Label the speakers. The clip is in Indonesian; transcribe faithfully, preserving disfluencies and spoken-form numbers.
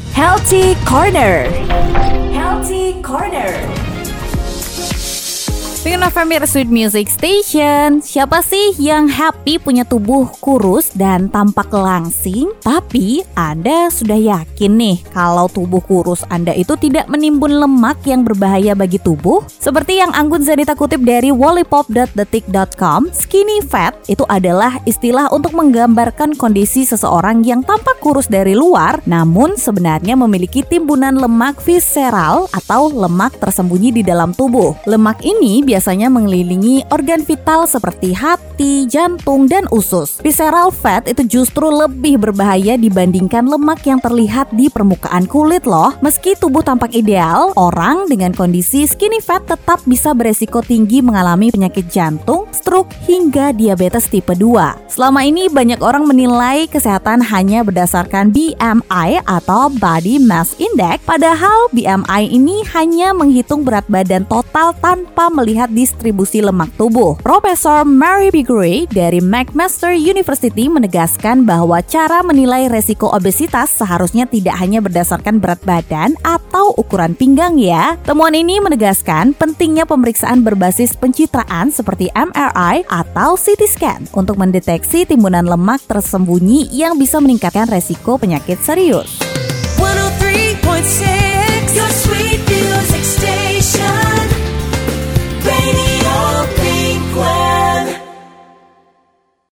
Speaker 1: Healthy Corner. Healthy Corner. Pingin F M Sweet Music Station. Siapa sih yang happy punya tubuh kurus dan tampak langsing? Tapi Anda sudah yakin nih kalau tubuh kurus Anda itu tidak menimbun lemak yang berbahaya bagi tubuh? Seperti yang Anggun Zanita kutip dari wallipop dot detik dot com, skinny fat itu adalah istilah untuk menggambarkan kondisi seseorang yang tampak kurus dari luar, namun sebenarnya memiliki timbunan lemak visceral atau lemak tersembunyi di dalam tubuh. Lemak ini biasanya mengelilingi organ vital seperti hati, jantung, dan usus. Visceral fat itu justru lebih berbahaya dibandingkan lemak yang terlihat di permukaan kulit loh. Meski tubuh tampak ideal, orang dengan kondisi skinny fat tetap bisa beresiko tinggi mengalami penyakit jantung, stroke, hingga diabetes tipe dua. Selama ini banyak orang menilai kesehatan hanya berdasarkan B M I atau Body Mass Index, padahal B M I ini hanya menghitung berat badan total tanpa melihat distribusi lemak tubuh. Profesor Mary Pigoury dari McMaster University menegaskan bahwa cara menilai resiko obesitas seharusnya tidak hanya berdasarkan berat badan atau ukuran pinggang ya. Temuan ini menegaskan pentingnya pemeriksaan berbasis pencitraan seperti M R I atau C T scan untuk mendeteksi timbunan lemak tersembunyi yang bisa meningkatkan resiko penyakit serius.
Speaker 2: one oh three point six Your Sweet Music Station Radio